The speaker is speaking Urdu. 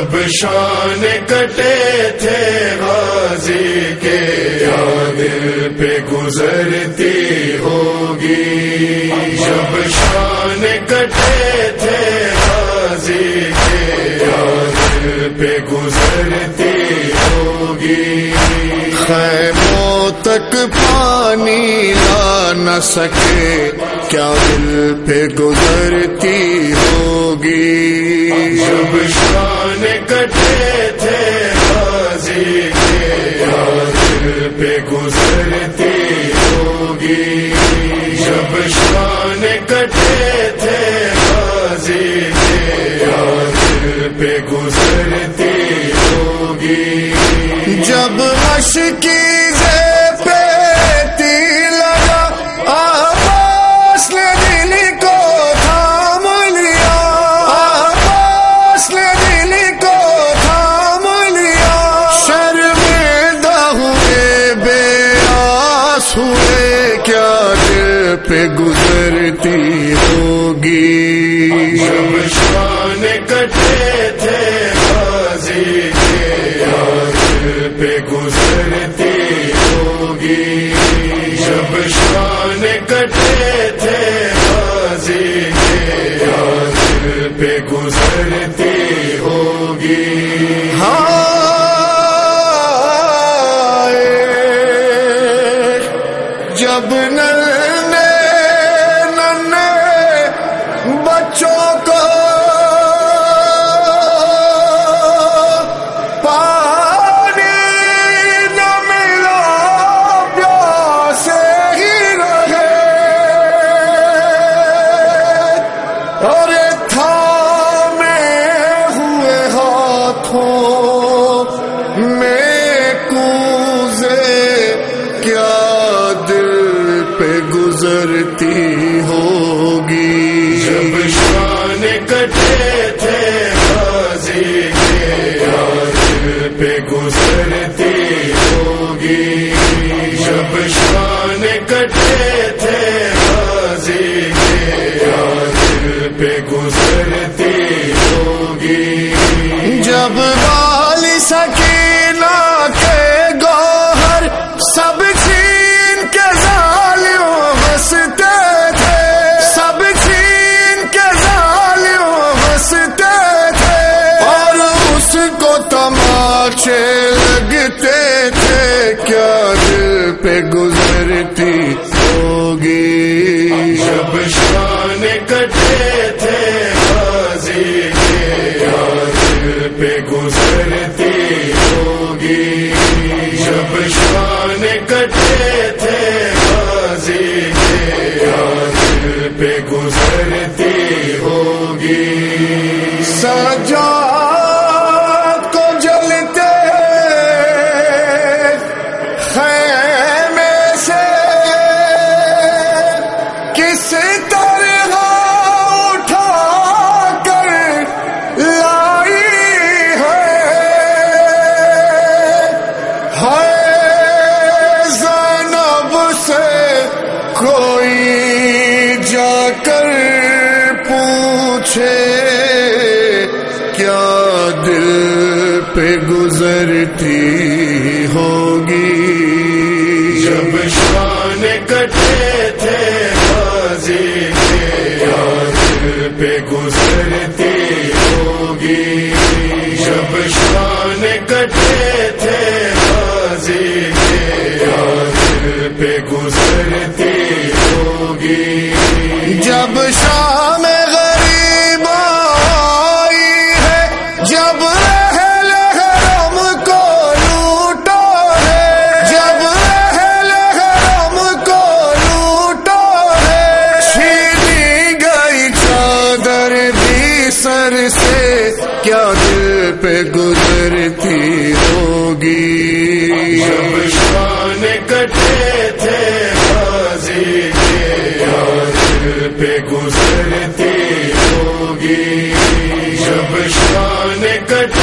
جب شان کٹے تھے غازی کے یا دل پہ گزرتی ہوگی، جب شان کٹے تھے غازی کے یا دل پہ گزرتی ہوگی، خیموں تک پانی لا نہ سکے کیا دل پہ گزرتی ہوگی، جب شان کٹے تھے غازی کے یا دل پہ گزرتی ہوگی، جب شان کٹے تھے غازی کے یا دل پہ گزرتی ہوگی، جب مشکیزے پہ تیر لگا عباس نے دل کو تھام لیا، عباس نے دل کو تھام لیا، شرمندہ ہوئے بے آس ہوئے کیا دل پہ گزرتی ہوگی، جب شان کٹے تھے غازی کے یا دل پہ گزرتی ہوگی، جب شان کٹے تھے غازی کے یا دل پہ گزرتی ہوگی، جب ننھے بچوں کو پانی نہ ملا پیاسے ہی رہے، اور تھامے ہوئے ہاتھوں میں کوزے کیا دل پہ گزرتی ہوگی، جب شان کٹے تھے غازی کے یا دل پہ گزرتی ہوگی، جب شان کٹے تھے غازی کے یا دل پہ گزرتی ہوگی، جب والی سکینہ کے گوہر سب چھین کے ظالموں ہنستے تھے، سب چھین کے ظالموں ہنستے تھے، اور اس کو تماشے لگتے تھے کیا دل پہ گزرتی ہوگی، جب شان کٹے تھے غازی کے یا دل پہ گزرتی ہوگی، جب شان کٹے تھے غازی کے یا دل پہ گزرتی ہوگی، سجاد کو جلتے خیمے سے کس طرح اٹھا کر لائی ہے زینب سے کوئی جا کر پوچھے کیا دل پہ گزرتی ہوگی، جب شان کٹے تھے غازی کے یا دل پہ گزرتی ہوگی، جب شان کٹے تھے غازی کے یا دل پہ گزرتی ہوگی، جب شام غریب آئی ہے، جب اہل حرم کو لوٹا ہے، جب اہل حرم کو لوٹا ہے، چھینی گئی چادر بھی سر سے کیا دل پہ گزرتی ہوگی، جب شان کٹے تھے غازی کے یا دل پہ گزرتی ہوگی، جب شان کٹے